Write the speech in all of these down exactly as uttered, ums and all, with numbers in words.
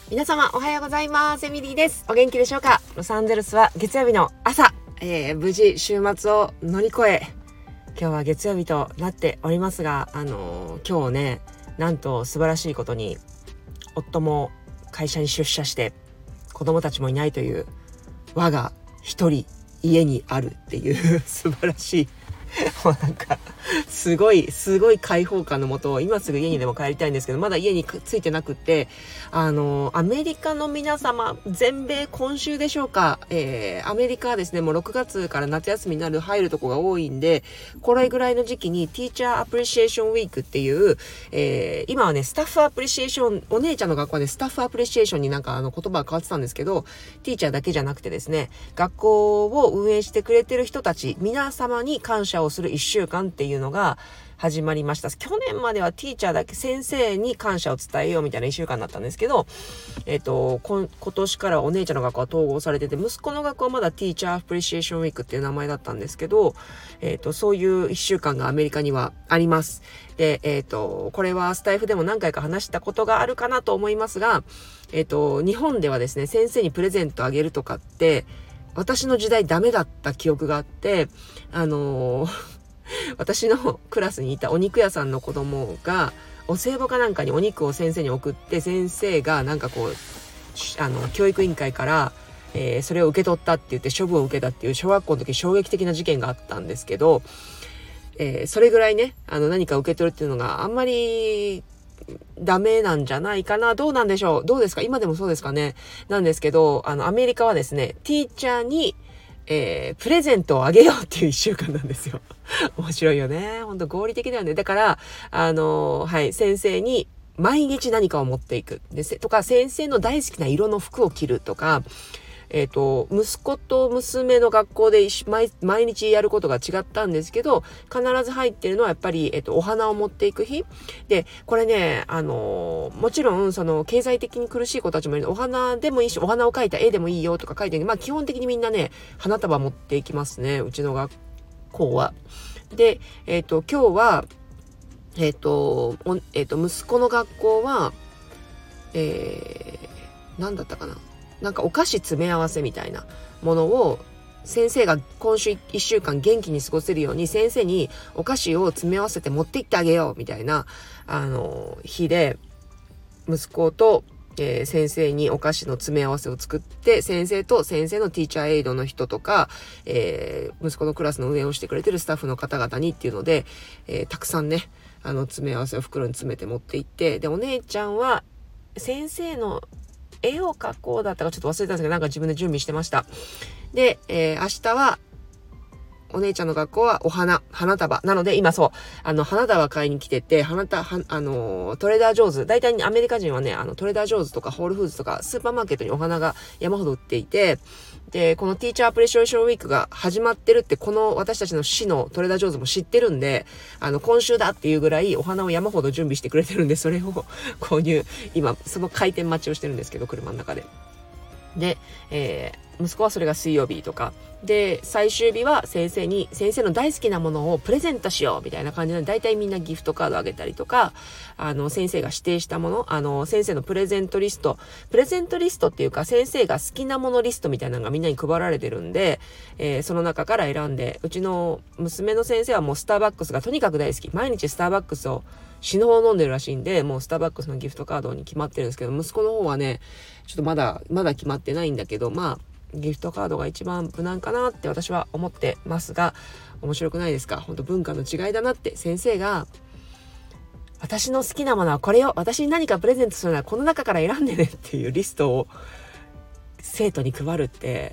皆様おはようございます。エミリーです。お元気でしょうか。ロサンゼルスは月曜日の朝、えー、無事週末を乗り越え、今日は月曜日となっておりますが、あのー、今日ね、なんと素晴らしいことに夫も会社に出社して子供たちもいないという我が一人家にあるっていう素晴らしいもうなんかすごいすごい開放感のもと、今すぐ家にでも帰りたいんですけど、まだ家に着いてなくって、あのアメリカの皆様、全米今週でしょうか、えー、アメリカはですね、もうろくがつから夏休みになる入るとこが多いんで、これぐらいの時期に Teacher Appreciation Week っていう、えー、今はねスタッフアプリシエーション、お姉ちゃんの学校はねスタッフアプリシエーションになんかあの言葉が変わってたんですけど、ティーチャーだけじゃなくてですね、学校を運営してくれてる人たち皆様に感謝をするいっしゅうかんっていうのが始まりました。去年まではティーチャーだけ、先生に感謝を伝えようみたいないっしゅうかんだったんですけど、えっと今年からお姉ちゃんの学校は統合されてて、息子の学校はまだティーチャーアプリシエーションウィークっていう名前だったんですけど、えっとそういういっしゅうかんがアメリカにはあります。で、えっとこれはスタイフでも何回か話したことがあるかなと思いますが、えっと日本ではですね、先生にプレゼントあげるとかって私の時代ダメだった記憶があって、あのー私のクラスにいたお肉屋さんの子供がお歳暮かなんかにお肉を先生に送って、先生がなんかこうあの教育委員会から、えー、それを受け取ったって言って処分を受けたっていう小学校の時衝撃的な事件があったんですけど、えー、それぐらいね、あの何か受け取るっていうのがあんまりダメなんじゃないかな。どうなんでしょう。どうですか？今でもそうですかね。なんですけど、あのアメリカはですね、ティーチャーにえー、プレゼントをあげようっていう一週間なんですよ。面白いよね。ほんと合理的だよね。だから、あのー、はい、先生に毎日何かを持っていく。で、とか、先生の大好きな色の服を着るとか、えっと、息子と娘の学校で毎、毎日やることが違ったんですけど、必ず入ってるのはやっぱり、えっと、お花を持っていく日。で、これね、あの、もちろん、その、経済的に苦しい子たちもいるので、お花でもいいし、お花を描いた絵でもいいよとか書いてる。まあ、基本的にみんなね、花束持っていきますね、うちの学校は。で、えっと、今日は、えっと、えっと、息子の学校は、えー、なんだったかな。なんかお菓子詰め合わせみたいなものを先生が今週いっしゅうかん元気に過ごせるように先生にお菓子を詰め合わせて持って行ってあげようみたいなあの日で、息子と、えー、先生にお菓子の詰め合わせを作って、先生と先生のティーチャーエイドの人とか、えー、息子のクラスの運営をしてくれてるスタッフの方々にっていうので、えー、たくさんねあの詰め合わせを袋に詰めて持って行って、でお姉ちゃんは先生の絵を描こうだったかちょっと忘れたんですけど、なんか自分で準備してました。で、えー、明日はお姉ちゃんの学校はお花、花束。なので今そう、あの花束買いに来てて、花束、はあのトレーダージョーズ、大体アメリカ人はね、あのトレーダージョーズとかホールフーズとかスーパーマーケットにお花が山ほど売っていて、で、このティーチャーアプリシエーションウィークが始まってるって、この私たちの市のトレーダージョーズも知ってるんで、あの、今週だっていうぐらいお花を山ほど準備してくれてるんで、それを購入、今、その開店待ちをしてるんですけど、車の中で。で、えー、息子はそれが水曜日とかで、最終日は先生に先生の大好きなものをプレゼントしようみたいな感じで、だいたいみんなギフトカードあげたりとか、あの先生が指定したもの、あの先生のプレゼントリストプレゼントリストっていうか、先生が好きなものリストみたいなのがみんなに配られてるんで、えー、その中から選んで、うちの娘の先生はもうスターバックスがとにかく大好き、毎日スターバックスを死ぬほど飲んでるらしいんで、もうスターバックスのギフトカードに決まってるんですけど、息子の方はねちょっとまだまだ決まってないんだけど、まあギフトカードが一番無難かなって私は思ってますが、面白くないですか？本当文化の違いだなって。先生が私の好きなものはこれよ、私に何かプレゼントするならこの中から選んでねっていうリストを生徒に配るって、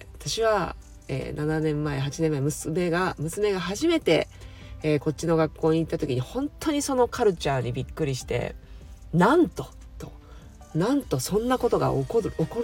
私は、えー、ななねんまえはちねんまえ娘が娘が初めて、えー、こっちの学校に行った時に本当にそのカルチャーにびっくりして、なんととなんとそんなことが起こる起こるんだって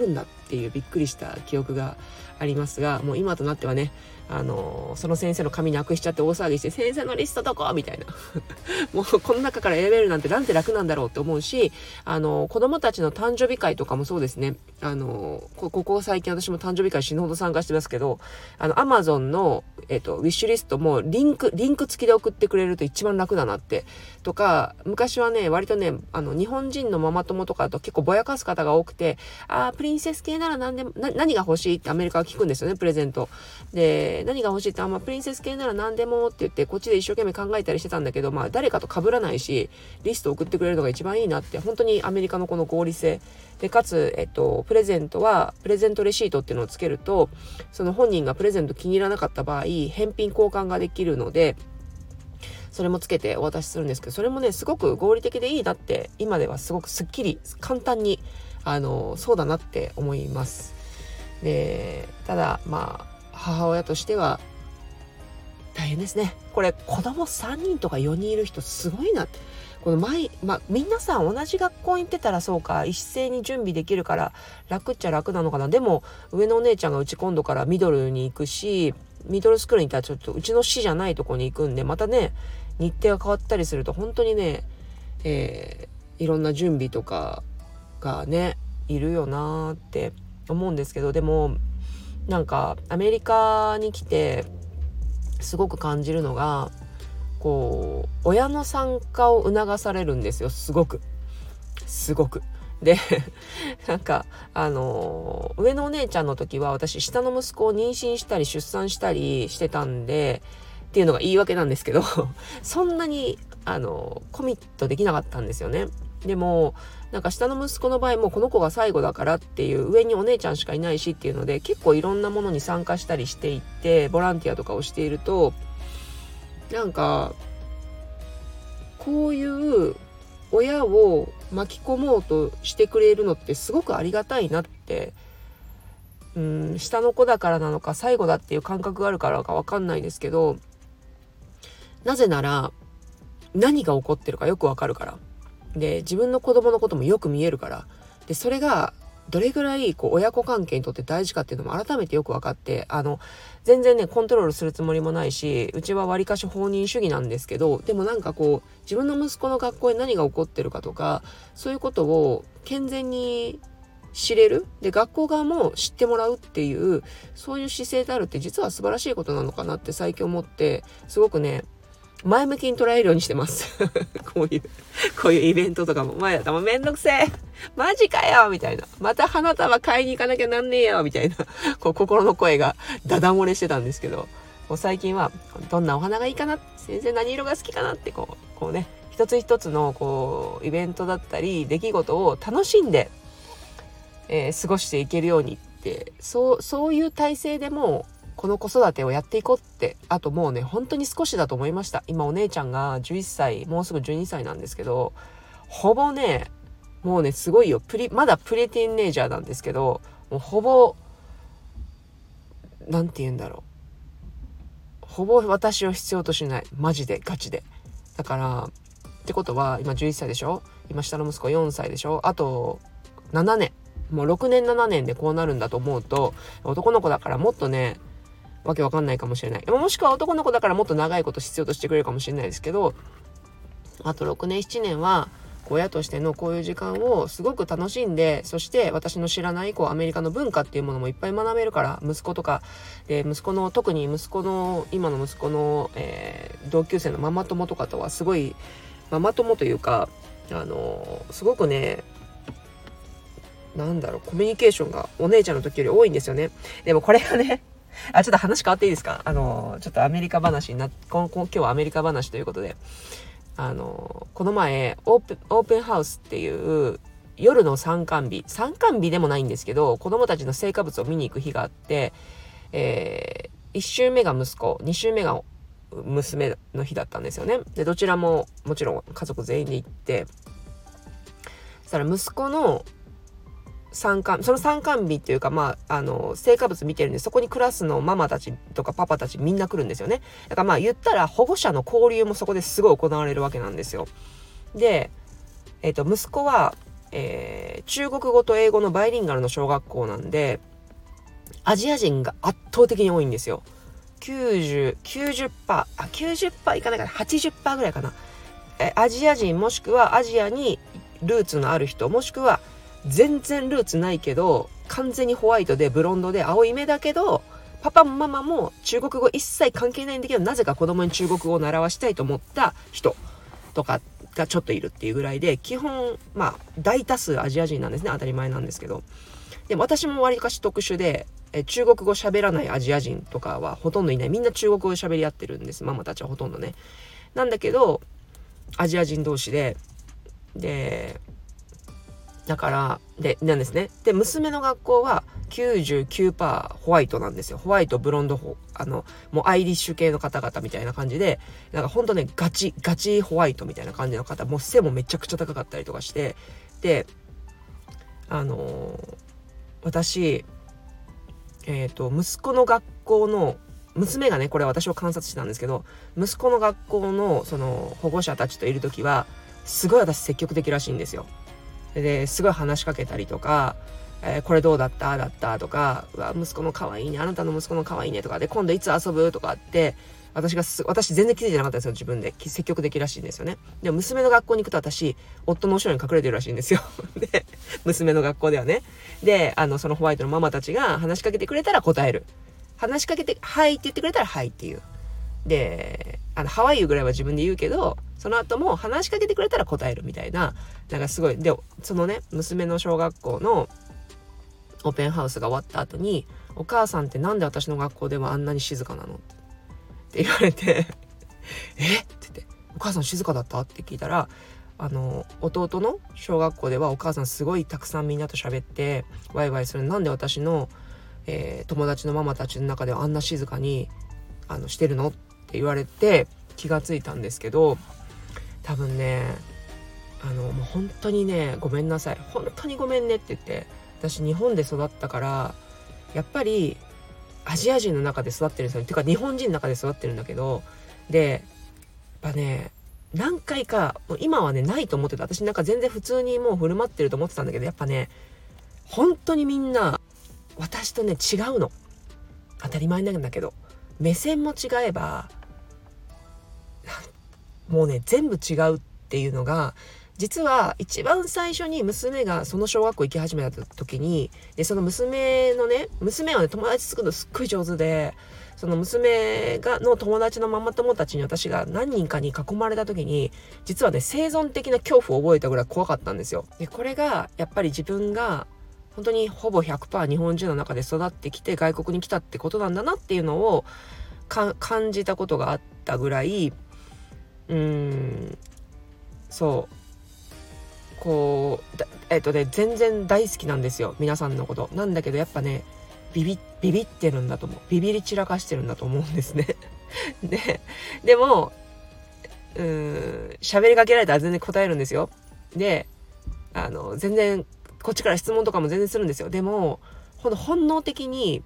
っていうびっくりした記憶がありますが、もう今となってはね、あのその先生の紙なくしちゃって大騒ぎして、先生のリストどこみたいなもうこの中から選べるなんてなんて楽なんだろうって思うし、あの子供たちの誕生日会とかもそうですね。あのここ最近私も誕生日会死ぬほど参加してますけど、あの Amazon の、えっと、ウィッシュリストもリンクリンク付きで送ってくれると一番楽だなってとか、昔はね割とねあの日本人のママ友とかだと結構ぼやかす方が多くて、あープリンセス系なら何でもな何が欲しいってアメリカは聞くんですよね、プレゼントで。何が欲しいって、あ、まあ、プリンセス系なら何でもって言ってこっちで一生懸命考えたりしてたんだけど、まあ誰かと被らないしリスト送ってくれるのが一番いいなって、本当にアメリカのこの合理性で、かつ、えっと、プレゼントはプレゼントレシートっていうのをつけると、その本人がプレゼント気に入らなかった場合返品交換ができるので、それもつけてお渡しするんですけど、それもねすごく合理的でいいなって、今ではすごくすっきり簡単にあのそうだなって思います。でただまあ母親としては大変ですね。これ子供さんにんとかよにんいる人すごいなって。この毎、まあ、皆さん同じ学校に行ってたらそうか、一斉に準備できるから楽っちゃ楽なのかな。でも上のお姉ちゃんがうち今度からミドルに行くし、ミドルスクールに行ったらちょっとうちの市じゃないとこに行くんで、またね日程が変わったりすると本当にね、えー、いろんな準備とかがねいるよなって思うんですけど、でもなんかアメリカに来てすごく感じるのが、こう親の参加を促されるんですよ。すごくすごくでなんかあの上のお姉ちゃんの時は私下の息子を妊娠したり出産したりしてたんでっていうのが言い訳なんですけどそんなにあのコミットできなかったんですよね。でもなんか下の息子の場合もこの子が最後だからっていう、上にお姉ちゃんしかいないしっていうので結構いろんなものに参加したりしていってボランティアとかをしていると、なんかこういう親を巻き込もうとしてくれるのってすごくありがたいなって、うん、下の子だからなのか最後だっていう感覚があるからかわかんないですけど、なぜなら何が起こってるかよくわかるから、で自分の子供のこともよく見えるから、でそれがどれぐらいこう親子関係にとって大事かっていうのも改めてよく分かって、あの全然ねコントロールするつもりもないし、うちはわりかし放任主義なんですけど、でもなんかこう自分の息子の学校で何が起こってるかとかそういうことを健全に知れる、で学校側も知ってもらうっていうそういう姿勢であるって実は素晴らしいことなのかなって最近思って、すごくね前向きに捉えるようにしてますこういうこういうイベントとかも前だったらもうめんどくせえマジかよみたいな、また花束買いに行かなきゃなんねえよみたいなこう心の声がダダ漏れしてたんですけど、もう最近はどんなお花がいいかな、先生何色が好きかなってこうこうね一つ一つのこうイベントだったり出来事を楽しんで、えー、過ごしていけるようにって、そうそういう体制でもこの子育てをやっていこうって、あともうね本当に少しだと思いました。今お姉ちゃんがじゅういっさい、もうすぐじゅうにさいなんですけど、ほぼねもうねすごいよ、プリまだプレティーンネイジャーなんですけど、もうほぼなんて言うんだろう、ほぼ私を必要としない、マジでガチで。だからってことは今じゅういっさいでしょ、今下の息子よんさいでしょ、あとななねん、もうろくねんななねんでこうなるんだと思うと、男の子だからもっとねわけわかんないかもしれない。もしくは男の子だからもっと長いこと必要としてくれるかもしれないですけど、あとろくねんしちねんは親としてのこういう時間をすごく楽しんで、そして私の知らないこうアメリカの文化っていうものもいっぱい学べるから、息子とかで息子の特に息子の今の息子の、えー、同級生のママ友とかとはすごいママ友というか、あのー、すごくねなんだろうコミュニケーションがお姉ちゃんの時より多いんですよね。でもこれがねあ、ちょっと話変わっていいですか？あの、ちょっとアメリカ話になっ、今日はアメリカ話ということで、あの、この前、オープン、オープンハウスっていう夜の参観日、参観日でもないんですけど、子供たちの成果物を見に行く日があって、えー、いっ週目が息子、に週目が娘の日だったんですよね。で、どちらももちろん家族全員で行って、そしたら息子の参観、その参観日っていうか、まあ、あの、成果物見てるんで、そこにクラスのママたちとかパパたちみんな来るんですよね。だからまあ言ったら保護者の交流もそこですごい行われるわけなんですよ。で、えっと、息子は、 えー、中国語と英語のバイリンガルの小学校なんで、アジア人が圧倒的に多いんですよ。きゅうじゅう、きゅうじゅっパーセント、あ、きゅうじゅっパーセントいかないかな、はちじゅっパーセントぐらいかな。え、アジア人もしくはアジアにルーツのある人、もしくは全然ルーツないけど、完全にホワイトでブロンドで青い目だけど、パパもママも中国語一切関係ないんだけど、なぜか子供に中国語を習わしたいと思った人とかがちょっといるっていうぐらいで、基本、まあ、大多数アジア人なんですね。当たり前なんですけど。でも私も割かし特殊で、え中国語喋らないアジア人とかはほとんどいない。みんな中国語で喋り合ってるんです。ママたちはほとんどね。なんだけど、アジア人同士で、で、だから、で、なんですね。で、娘の学校は きゅうじゅうきゅうパーセント ホワイトなんですよ。ホワイト、ブロンド、あの、もうアイリッシュ系の方々みたいな感じで、なんかほんとね、ガチ、ガチホワイトみたいな感じの方、もう背もめちゃくちゃ高かったりとかして、で、あのー、私、えっと、息子の学校の、娘がね、これ私を観察してたんですけど、息子の学校の、その、保護者たちといるときは、すごい私積極的らしいんですよ。で、すごい話しかけたりとか、えー、これどうだっただったとか、うわ、息子の可愛いね、あなたの息子の可愛いねとかで、今度いつ遊ぶとかって、私がす、私全然気づいてなかったんですよ、自分で。積極的らしいんですよね。でも娘の学校に行くと私、夫の後ろに隠れてるらしいんですよ。で、娘の学校ではね。で、あの、そのホワイトのママたちが話しかけてくれたら答える。話しかけて、はいって言ってくれたらはいっていう。で、あの、ハワイユーぐらいは自分で言うけど、その後も話しかけてくれたら答えるみたいな、なんかすごい、で、そのね、娘の小学校のオープンハウスが終わった後に、お母さんってなんで私の学校ではあんなに静かなのって言われて、えって言って、お母さん静かだったって聞いたら、あの、弟の小学校ではお母さんすごいたくさんみんなと喋って、ワイワイする。なんで私の、えー、友達のママたちの中ではあんな静かに、あの、してるのって言われて気がついたんですけど、多分ね、あの、もう本当にね、ごめんなさい。本当にごめんねって言って、私日本で育ったから、やっぱりアジア人の中で育ってるんですよ。てか日本人の中で育ってるんだけど、で、やっぱね、何回か、もう今はね、ないと思ってた。私なんか全然普通にもう振る舞ってると思ってたんだけど、やっぱね、本当にみんな、私とね、違うの。当たり前なんだけど、目線も違えば、もうね、全部違うっていうのが、実は一番最初に娘がその小学校行き始めた時に、で、その娘のね、娘はね、友達作るのすっごい上手で、その娘がの友達のママ友たちに私が何人かに囲まれた時に、実はね、生存的な恐怖を覚えたぐらい怖かったんですよ。で、これがやっぱり自分が本当にほぼ ひゃくパーセント 日本人の中で育ってきて外国に来たってことなんだなっていうのをか感じたことがあったぐらい、うーん、そうこうだえっとね全然大好きなんですよ、皆さんのことなんだけど、やっぱねビビビビってるんだと思う。ビビり散らかしてるんだと思うんですね。ででもうーん喋りかけられたら全然答えるんですよ。であの全然こっちから質問とかも全然するんですよ。でもほん本能的に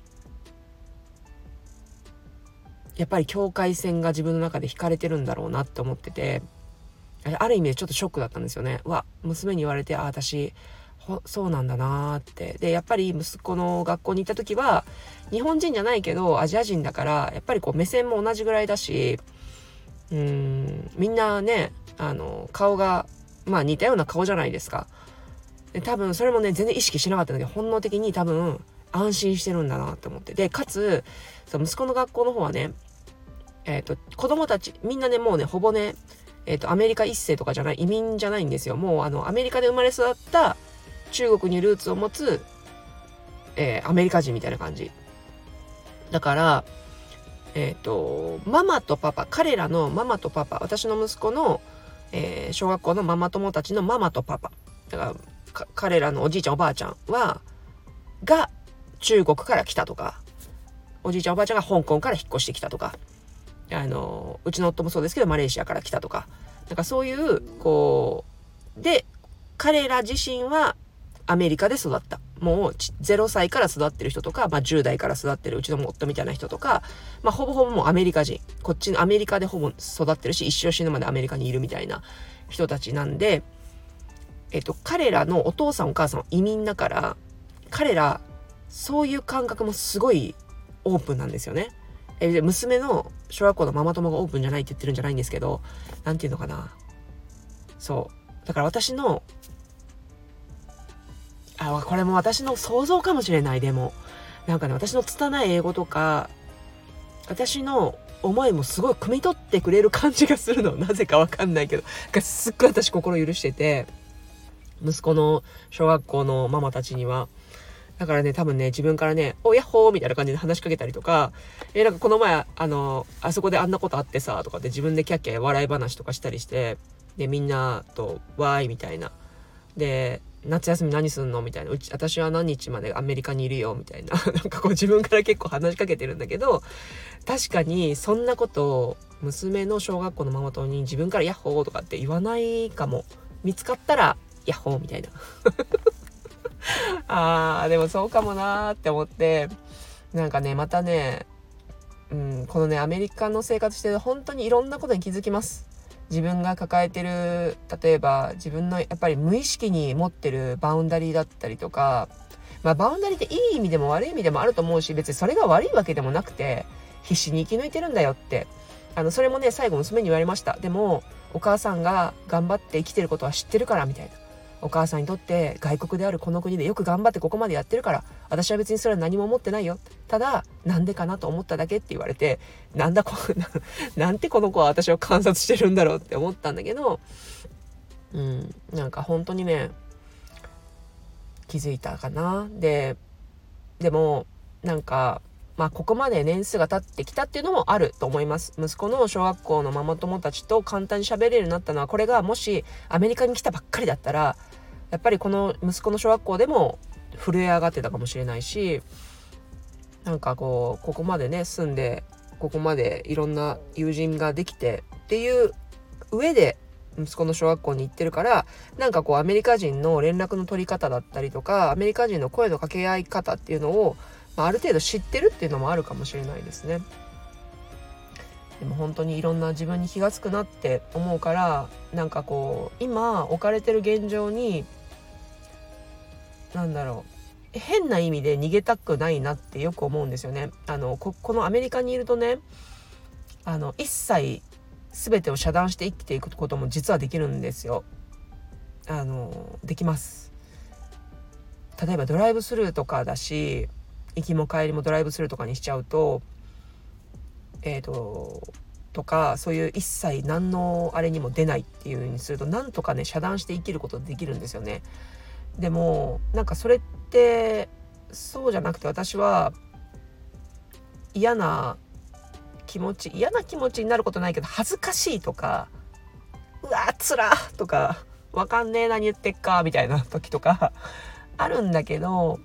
やっぱり境界線が自分の中で引かれてるんだろうなって思ってて、ある意味でちょっとショックだったんですよね。うわ、娘に言われて、あ、私そうなんだなーって。でやっぱり息子の学校に行った時は日本人じゃないけどアジア人だから、やっぱりこう目線も同じぐらいだし、うーんみんなね、あの顔がまあ似たような顔じゃないですか。で多分それもね全然意識しなかったんだけど、本能的に多分安心してるんだなって思って、でかつその息子の学校の方はね、えっと子供たちみんなねもうねほぼね、えっとアメリカ一世とかじゃない、移民じゃないんですよ。もうあのアメリカで生まれ育った中国にルーツを持つ、えー、アメリカ人みたいな感じだから、えっとママとパパ、彼らのママとパパ、私の息子の、えー、小学校のママ友たちのママとパパだから、彼らのおじいちゃんおばあちゃんはが中国から来たとか、おじいちゃんおばあちゃんが香港から引っ越してきたとか、あのうちの夫もそうですけどマレーシアから来たとか、なんかそういうこうで、彼ら自身はアメリカで育った、もうゼロさいから育ってる人とか、まあ、じゅう代から育ってるうちの夫みたいな人とか、まあ、ほぼほぼもうアメリカ人、こっちのアメリカでほぼ育ってるし、一生死ぬまでアメリカにいるみたいな人たちなんで、 えっと、彼らのお父さんお母さんは移民だから、彼らそういう感覚もすごいオープンなんですよね。えで娘の小学校のママ友がオープンじゃないって言ってるんじゃないんですけど、なんていうのかな、そうだから私のあこれも私の想像かもしれない。でもなんかね、私の拙い英語とか私の思いもすごい汲み取ってくれる感じがするの。なぜかわかんないけど、すっごい私心許してて、息子の小学校のママたちには。だからね、多分ね、自分からね、おやっほーみたいな感じで話しかけたりとか、え、なんかこの前、あの、あそこであんなことあってさ、とかって自分でキャッキャ笑い話とかしたりして、で、みんなと、わーいみたいな。で、夏休み何すんのみたいな。うち、私は何日までアメリカにいるよみたいな。なんかこう自分から結構話しかけてるんだけど、確かにそんなことを娘の小学校のママ友に自分からヤッホーとかって言わないかも。見つかったらヤッホーみたいな。あーでもそうかもなーって思って、なんかねまたね、うん、このねアメリカの生活してる本当にいろんなことに気づきます。自分が抱えてる、例えば自分のやっぱり無意識に持ってるバウンダリーだったりとか、まあバウンダリーっていい意味でも悪い意味でもあると思うし、別にそれが悪いわけでもなくて、必死に生き抜いてるんだよって、あのそれもね最後娘に言われました。でもお母さんが頑張って生きてることは知ってるからみたいな。お母さんにとって外国であるこの国でよく頑張ってここまでやってるから、私は別にそれは何も思ってないよ。ただなんでかなと思っただけって言われて、なんだこなんてこの子は私を観察してるんだろうって思ったんだけど、うんなんか本当にね気づいたかな。ででもなんかまあここまで年数が経ってきたっていうのもあると思います。息子の小学校のママ友たちと簡単に喋れるようになったのは、これがもしアメリカに来たばっかりだったら、やっぱりこの息子の小学校でも震え上がってたかもしれないし、なんかこうここまでね住んで、ここまでいろんな友人ができてっていう上で息子の小学校に行ってるから、なんかこうアメリカ人の連絡の取り方だったりとか、アメリカ人の声の掛け合い方っていうのを、まあ、ある程度知ってるっていうのもあるかもしれないですね。でも本当にいろんな自分に気がつくなって思うから、なんかこう今置かれてる現状になんだろう変な意味で逃げたくないなってよく思うんですよね。あの こ, このアメリカにいるとね、あの一切全てを遮断して生きていくことも実はできるんですよ。あのできます。例えばドライブスルーとかだし、行きも帰りもドライブスルーとかにしちゃうとえーととか、そういう一切何のあれにも出ないっていう風にすると、なんとかね遮断して生きることできるんですよね。でもなんかそれってそうじゃなくて、私は嫌な気持ち嫌な気持ちになることないけど、恥ずかしいとか、うわつらとか、わかんねえ何言ってっかみたいな時とかあるんだけど、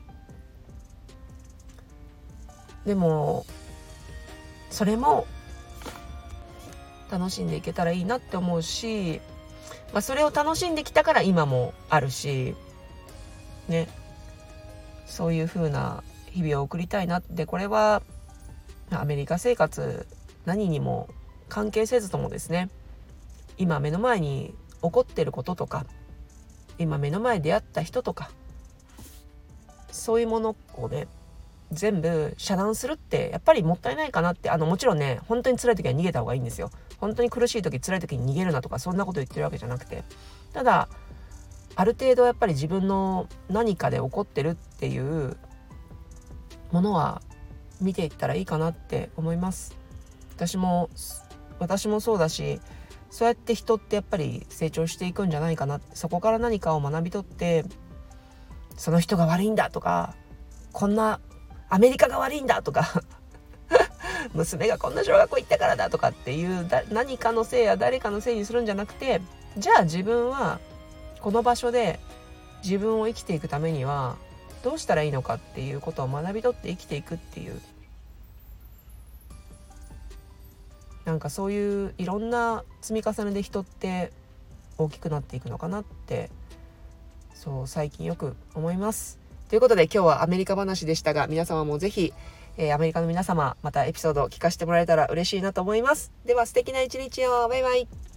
でもそれも楽しんでいけたらいいなって思うし、まあ、それを楽しんできたから今もあるしね、そういう風な日々を送りたいなって。これはアメリカ生活何にも関係せずともですね、今目の前に起こってることとか、今目の前に出会った人とか、そういうものをね全部遮断するってやっぱりもったいないかなって。あのもちろんね本当に辛い時は逃げた方がいいんですよ。本当に苦しい時辛い時に逃げるなとかそんなこと言ってるわけじゃなくて、ただある程度やっぱり自分の何かで起こってるっていうものは見ていったらいいかなって思います。私も私もそうだし、そうやって人ってやっぱり成長していくんじゃないかな。そこから何かを学び取って、その人が悪いんだとか、こんなアメリカが悪いんだとか娘がこんな小学校行ったからだとかっていうだ何かのせいや誰かのせいにするんじゃなくて、じゃあ自分はこの場所で自分を生きていくためにはどうしたらいいのかっていうことを学び取って生きていくっていう、なんかそういういろんな積み重ねで人って大きくなっていくのかなって、そう最近よく思います。ということで今日はアメリカ話でしたが、皆様もぜひ、えー、アメリカの皆様またエピソードを聞かせてもらえたら嬉しいなと思います。では素敵な一日を。バイバイ。